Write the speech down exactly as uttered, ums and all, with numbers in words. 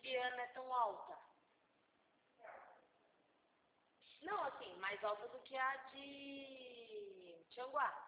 Bibiana é tão alta? Não, assim, mais alta do que a de Tianguá.